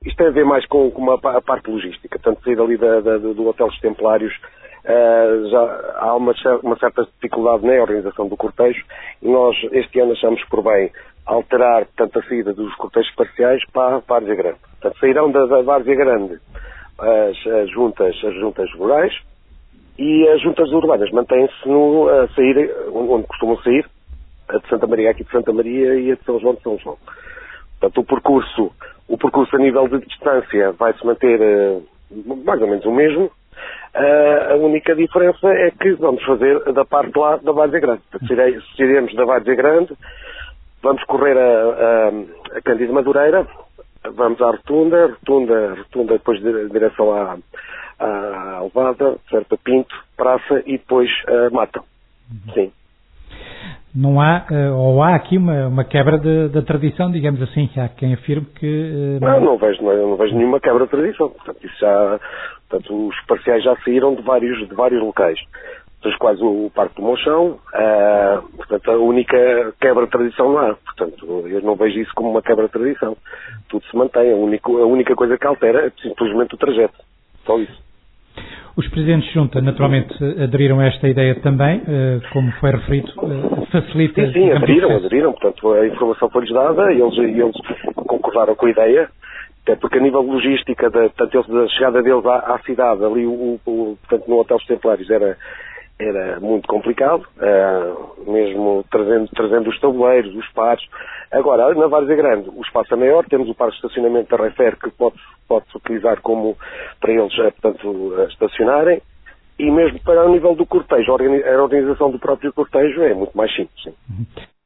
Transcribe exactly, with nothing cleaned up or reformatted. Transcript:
isto tem a ver mais com, com uma, a parte logística, tanto sair ali da, da, do Hotel dos Templários, uh, já há uma, uma certa dificuldade na organização do cortejo, e nós este ano achamos por bem alterar, portanto, a saída dos cortejos parciais para a Várzea Grande. Portanto, sairão da, da Várzea Grande as, as, juntas, as juntas rurais, e as juntas urbanas mantêm-se no, a sair, onde costumam sair, a de Santa Maria, aqui de Santa Maria, e a de São João de São João. Portanto, o percurso, o percurso a nível de distância vai-se manter uh, mais ou menos o mesmo. Uh, a única diferença é que vamos fazer da parte lá da Várzea Grande. Portanto, se iremos da Várzea Grande, vamos correr a, a, a Cândido Madureira, vamos à Rotunda, Rotunda, Rotunda depois de direção à, à Alvada, certo, a Pinto, Praça e depois a Mata. Uhum. Sim. Não há, ou há aqui uma, uma quebra da tradição, digamos assim, há quem afirme que... Uh, não, não, não, vejo, não, não vejo nenhuma quebra de tradição. Portanto, isso já, portanto, os parciais já saíram de vários, de vários locais, dos quais o, o Parque do Monchão, uh, portanto, a única quebra de tradição não há. Portanto, eu não vejo isso como uma quebra de tradição. Tudo se mantém. A única, a única coisa que altera é simplesmente o trajeto. Só isso. Os presidentes de junta, naturalmente, aderiram a esta ideia também, como foi referido, facilita... Sim, sim, aderiram, aderiram, portanto, a informação foi-lhes dada e eles, eles concordaram com a ideia, até porque a nível logística, da, portanto, a chegada deles à, à cidade, ali, o, o, portanto, no Hotel dos Templários, era, era muito complicado, uh, mesmo trazendo, trazendo os tabuleiros, os pares. Agora, na Várzea Grande, o espaço é maior, temos o parque de estacionamento da Refer, que pode pode-se utilizar como para eles, portanto, estacionarem, e mesmo para o nível do cortejo, a organização do próprio cortejo é muito mais simples. Sim.